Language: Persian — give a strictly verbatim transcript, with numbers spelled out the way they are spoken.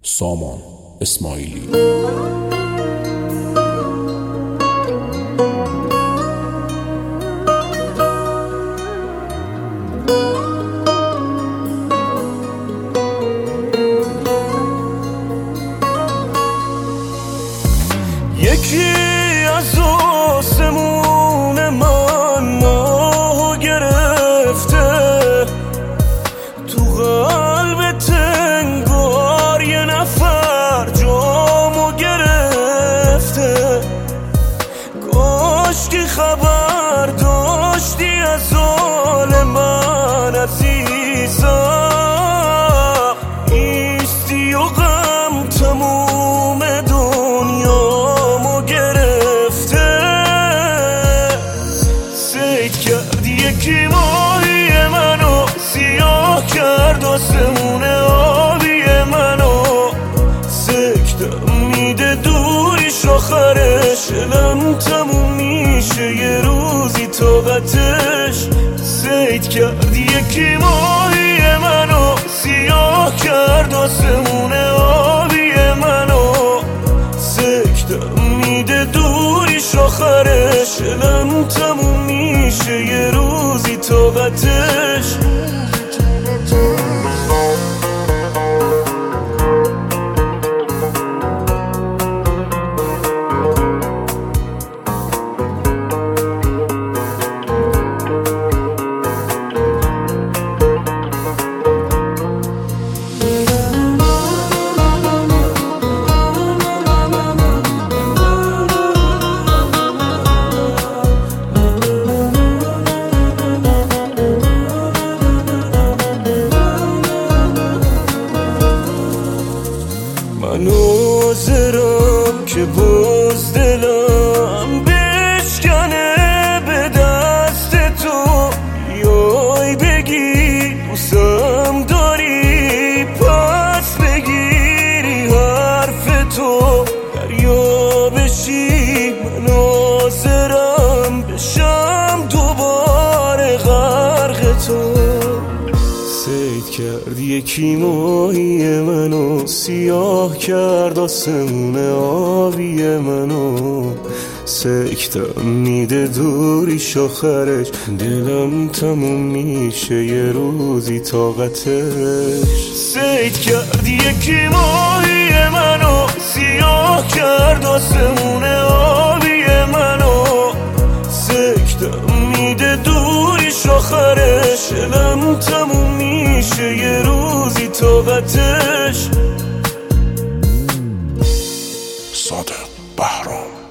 سامان اسماعیلی. یکی از آسمون من ماهو گرفته، تو قلب تنگار یه نفر جامو گرفته. کاش که خبر داشتی از حال من عزیزم، ایستی و غم تموم دنیا گرفته. سید کرد یکی ماهی منو، سیاه کرد آسمون آبی منو. سکتم میده دوریش آخرش، علم تموم میشه یه روزی طاقتش. سید کرد یکی ماهی منو، سیاه کرد آسمون آبی منو. سکتم میده دوریش آخرش، علم تموم میشه یه روزی طاقتش. من حاضرم که باز دلم بشکنه به دست تو، بیای بگی دوستم داری، پس بگیری حرف تو، دریا بشی. من حاضرم بشم دوباره غرق تو. سید کرد یکی ماهی منو، سیاه کرد آسمون آبی منو. سکتم میده دوریش آخرش، دلم تموم میشه یه روزی طاقتش. سید کرد یکی ماهی منو، سیاه کرد آسمون آبی منو. سکتم میده دوریش آخرش، علم تموم میشه یه روزی طاقتش. صادق بهرام.